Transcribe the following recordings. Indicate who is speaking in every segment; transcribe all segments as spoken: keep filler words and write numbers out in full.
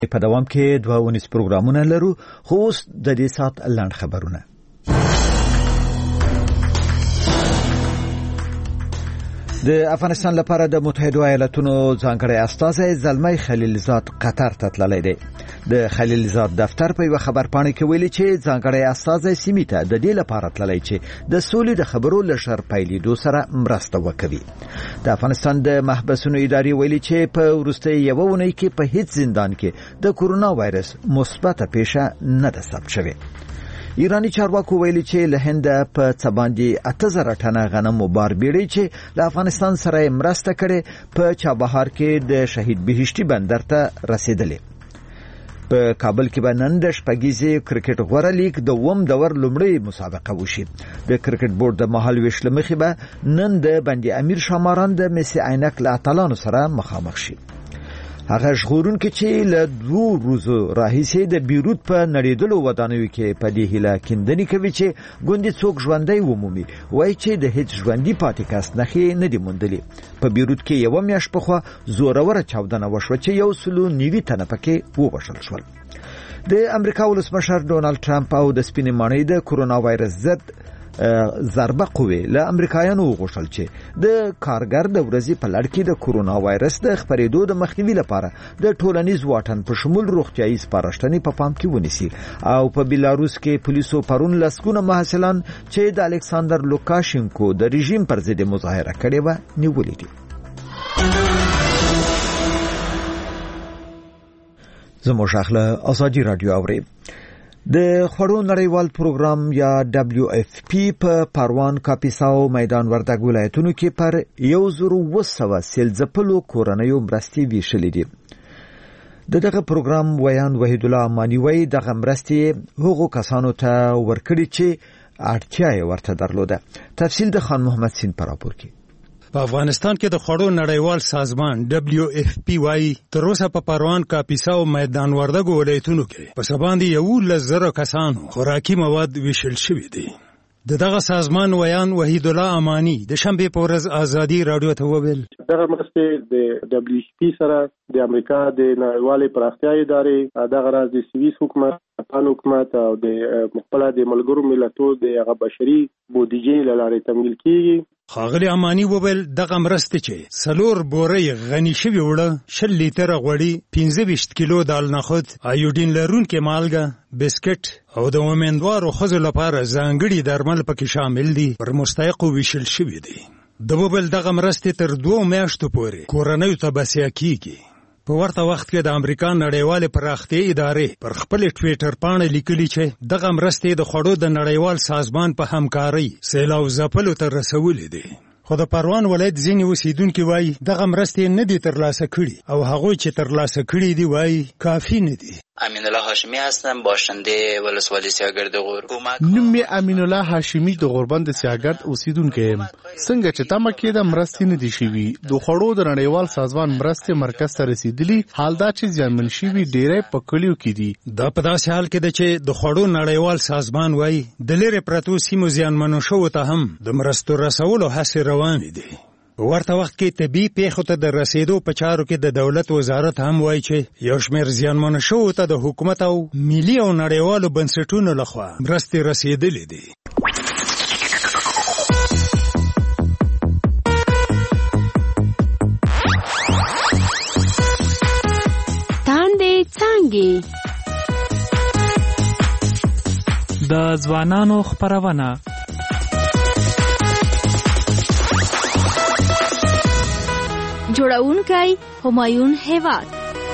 Speaker 1: په دوام کې دوه ونیس پروګرامونه لرو، خو اوس د دې سات لنډ خبرونه. د افغانستان لپاره د متحده ایالاتونو ځانګړی استازی زلمی خلیلزاد قطر ته تللی دی. د خلیلزاد دفتر په یو خبرپاڼه کې ویلي چې ځانګړی استازی سیمې ته د دې لپاره تللی چې د سولې د خبرو له شر پیلېدو سره مرسته وکړي. د افغانستان د محبسونو ادارې ویلي چې په وروستۍ یوه اونۍ کې په هیڅ زندان کې د کورونا وایرس مثبته پیښه نه ده ثبت شوې. ایرانی چارواکو ویلي چې له هند په څه باندې اته زره ټنه غنمو بار بیړۍ چې له افغانستان سره مرسته کړې په چابهار کې د شهید بهشتي بندر ته رسیدلې. په کابل کې به نن د شپږیزې کرکټ غوره لیګ د اووم دور لومړۍ مسابقه وشي. د کرکټ بورډ د مهال ویش له مخې به نن د بندي امیر شاماران د مسی عینک له اتلانو سره مخامخ شي. هغه ژغورونکي چې له دوه ورځو راهیسې د بیروت په نړیدلو ودانیو کې په دې هیله کیندنې کوي چې ګوندې څوک ژوندی ومومي، وایي چې د هیڅ ژوندي پاتې کس نښې نه دي موندلې. په بیروت کې یوه میاشت پخوا زوروره چاودنه وشوه چې یو سلو نوي تنه پکې ووژل شول. د امریکا ولسمشر ډونالد ټرمپ او د سپینې ماڼۍ د کورونا وایرس ضد ضربه قوې له امریکایانو وغوښتل چې د کارګر د ورځې په لړ کې د کورونا وایرس د خپرېدو د مخنیوي لپاره د ټولنیز واټن په شمول روغتیايي سپارښتنې په پام کې ونیسي. او په بیلاروس کې پولیسو پرون لسګونه محصلان چې د الکساندر لوکاشینکو د رژیم پر ضد مظاهره کړې وه نیولي دي. زموږ اخله ازادي رادیو اوري. د خوړو نړیوال پروګرام یا دبلیو اف پی په پروان، کاپیسا او میدان وردګ ولایتونو کې پر یو زر و سوه سیلځپلو کورنیو مرستې ویشلې دي. د دغه پروګرام ویان وحید الله امانی وایي دغه مرستې هغو کسانو ته ورکړي چې اړتیا یې ورته درلوده. تفصیل د خان محمد سین پر راپور کې.
Speaker 2: په افغانستان کې د خوړو نړیوال سازمان دبلیو اف پی وايي تر اوسه په پروان، کاپیسا او میدان وردګ ولایتونو کې په سباندې یولس زره کسانو خوراکي مواد ویشل شوي دي. د دغه سازمان ویان وحید الله امانی د شنبه په ورځ ازادي رادیو ته وویل
Speaker 3: دغه مرستې د دبلیو اف پی سره د امریکا د نړیوالې پراختیا ادارې، دغه راز د سویس حکومت، افغان حکومت او د مخبله د ملګرو ملتونو د هغه بشري بودیجې له لارې تمویل کیږي.
Speaker 2: ښاغلي امانی وویل دغه مرستې چې څلور بورې غني شوي وړه، شل لیتره غوړي، پنځه ویشت کیلو دال نخود، ایوډین لرونکې مالګه، بسکټ او د امیندوارو ښځو لپاره ځانګړي درمل پکې شامل دي پر مستحقو ویشل شوي دي. د وویل دغه مرستې تر دوه میاشتو پورې کورنیو ته بسیا کیږي. په ورته وخت کې د امریکا نړیوالې پراختیا ادارې پر خپل ټویټر باندې لیکلي چې دغه مرستې د خوړو د نړیوال سازمان په همکارۍ سیلاو ځپلو ته رسولې دي. خو د پروان ولایت ځینې اوسیدونکي وایي دغه مرستې نه دي ترلاسه کړي او هغوی چې ترلاسه کړي دي وایي کافي نه دي.
Speaker 4: امین الله هاشمی هستم، باشنده ولسوالی سیاگرد غور.
Speaker 5: نوم می امین الله هاشمی د غوربند سیاگرد اوسیدونکی یم. څنګه چې تمه کېده مرستې نه دي شوي، د خوړو د نړیوال سازمان مرستې مرکز ته رسیدلي، حال دا چې زیانمن شوي ډېری په کلیو کې دي.
Speaker 2: دا په داسې حال کې ده چې د خوړو نړیوال سازمان وایي د لرې پرتو سیمو زیانمنو شوو ته هم د مرستو رسولو هڅې روانې دي. په ورته وخت کې طبي پیښو ته د رسیدو په چارو کې د دولت وزارت هم وایي چې یو شمېر زیانمنو شوو ته د حکومت او ملي او نړیوالو بنسټونو لخوا مرستې رسیدلې دي.
Speaker 6: تاندې څانګې د ځوانانو خپرونه. جوړونکی همایون هیواد.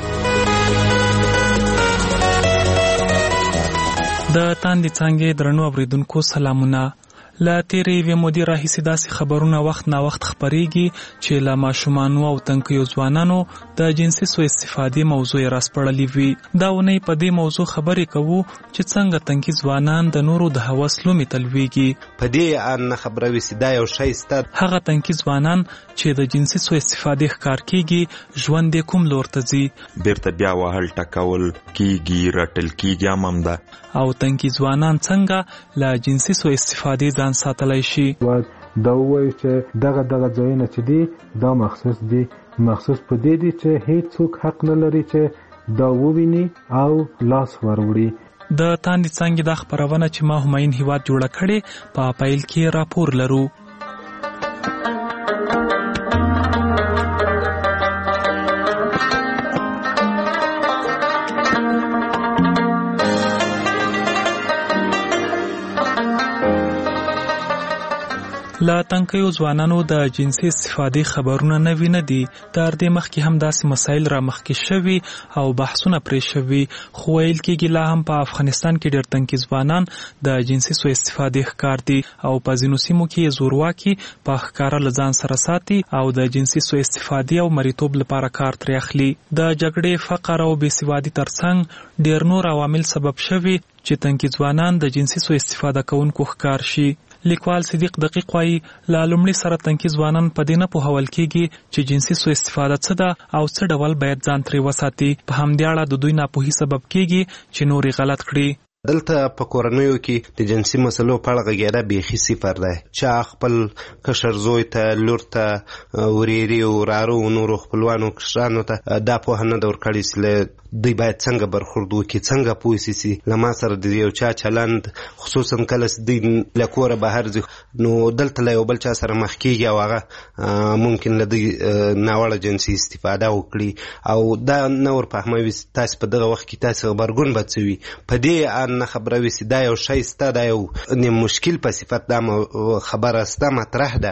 Speaker 6: د تاندې څانګې درنو اوریدونکو سلامونه. له تیرې یوې مودې راهیسې داسې خبرونه وخت نا وخت خپرېږي چې له ماشومانو او تنکیو ځوانانو د جنسي سوء استفادې موضوع یې راسپړلې وي. دا اونۍ په دې موضوع خبرې کوو چې څنګه تنکي ځوانان د نورو د هوس لومې ته لویږي.
Speaker 7: په دې ان خبره وي چې دا یو شی سته.
Speaker 6: هغه تنکي ځوانان چې د جنسي سوء استفادې ښکار کېږي ژوند یې کوم لور ته ځي.
Speaker 8: بیرته بیا وهل ټکول کېږي، رټل کېږي هم همدا.
Speaker 6: او تنکي ځوانان څنګه له جنسي سوء استفادې ځان ساتلی شي.
Speaker 9: دا وایي چې دغه دغه ځایونه چې دي دا مخصوص دي، مخصوص په دې دي چې هیڅ څوک حق نه لري چې دا وویني او لاس وروړي.
Speaker 6: د تاندې څانګې دا خپرونه چې ما همایون هیواد جوړه کړې په پایل کې راپور لرو. لا تنکیو ځوانانو د جنسي استفادې خبرونه نوي نه دي. تر دې مخکې هم داسې مسایل را مخکې شوي او بحثونه پرې شوي، خو ویل کېږي لا هم په افغانستان کې ډېر تنکي ځوانان د جنسي سوء استفادې ښکار دي او په ځینو سیمو کې یې زورواکي په ښکاره له ځان سره ساتي او د جنسي سوء استفادې او مریتوب لپاره کار ترې اخلي. د جګړې، فقر او بېسوادي ترڅنګ ډېر نور عوامل سبب شوي چې تنکي ځوانان د جنسي سوء استفاده کوونکو ښکار شي. لیکوال صدیق دقیق وایي لا لومړي سره تنکي ځوانان په دې نه پوهول کېږي چې جنسي سوء استفاده څه ده او څه ډول باید ځان ترې وساتي. په همدې اړه د دوی ناپوهي سبب کېږي چې نورې غلط کړي.
Speaker 7: دلته په کورنیو کې د جنسي مسلو په اړه غږېدا بیخي صفر دی. چا خپل کشر زوی ته، لور ته، ورېرې، ورارو، نورو خپلوانو، کشرانو ته دا پوهه نه ده ورکړې چې له دوی باید څنګه برخورد وکړي، څنګه پوه سي چې له ما سره د یو چا چلند، خصوصا کله چې دوی له کوره بهر ځي، نو دلته له یو بل چا سره مخ کېږي او هغه ممکن له دوی ناوړه جنسي استفاده وکړي او دا نه ورفهموي تاسې په دغه وخت کې تاسې غبرګون به څه وي. په دې نه خبره وي چې دا یو شی سته، دا یو مشکل په صفت دا خبره سته، مطرح ده،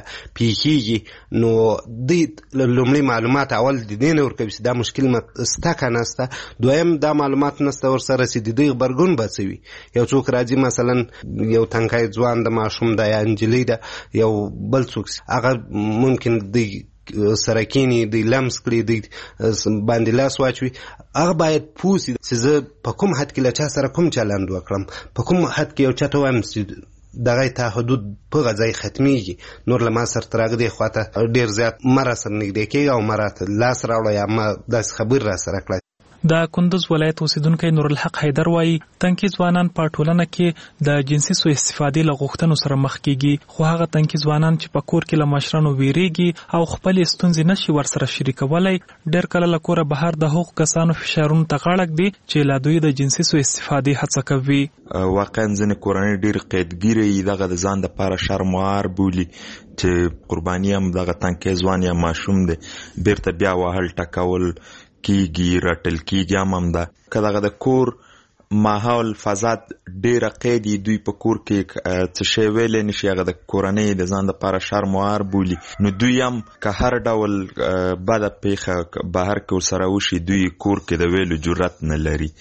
Speaker 7: پیښیږي، نو دوی لومړی معلومات اول د دې نه ورکوي چې دا مشکل سته که نه سته. دویم دا معلومات نسته ورسره چې د دوی غبرګون به څه وي. یو څوک راځي مثلا یو تنکی ځوان د ماشوم ده یا نجلۍ ده، یو بل څوک هغه ممکن دوی سره کینی، دوی لمس کړي، دوی باندې لاس واچوي. هغه باید پوه سي چې زه په کوم حد کې له چا سره کوم چلند وکړم، په کوم حد کې یو چا ته وایم چې دغه تا حدود په غځای ختمیږي، نور له ما سره تر هغه دې خواته ډېر زیات مه را سره نږدې کېږي او ما راته لاس راوړه یا ما داسې خبر را سره کړه.
Speaker 6: د کندوز ولایت اوسیدونکی نورالحق حیدر وایي تنکي ځوانان په ټولنه کې د جنسي سوء استفادې له غوښتنو سره مخ کېږي، خو هغه تنکي ځوانان چې په کور کې له مشرانو ویریږي او خپلې ستونزې نشي ورسره شریکولی، ډېر کله له کوره بهر د هغو کسانو فشارونو ته غاړه ږدي چې لا دوی د جنسي سوء استفادې هڅه کوي.
Speaker 8: واقعا ځینې کورنۍ ډېر قیدګیرې دغه د ځان دپاره شرموار بولي چې قرباني هم دغه تنکی ځوان یا ماشوم دی، بیرته بیا وهل ټکول کیږي، رټل کیږي. هم هم ده که دغه د کور ماحول فضا ډېره قیدي، دوی په کور کې څه شی ویلی نشي، هغه د کورنۍ د ځان دپاره شرموار بولي، نو دوی هم که هر ډول بده پیښه بهر کې ورسره وشي، دوی کور کې د ویلو جرأت نه لري.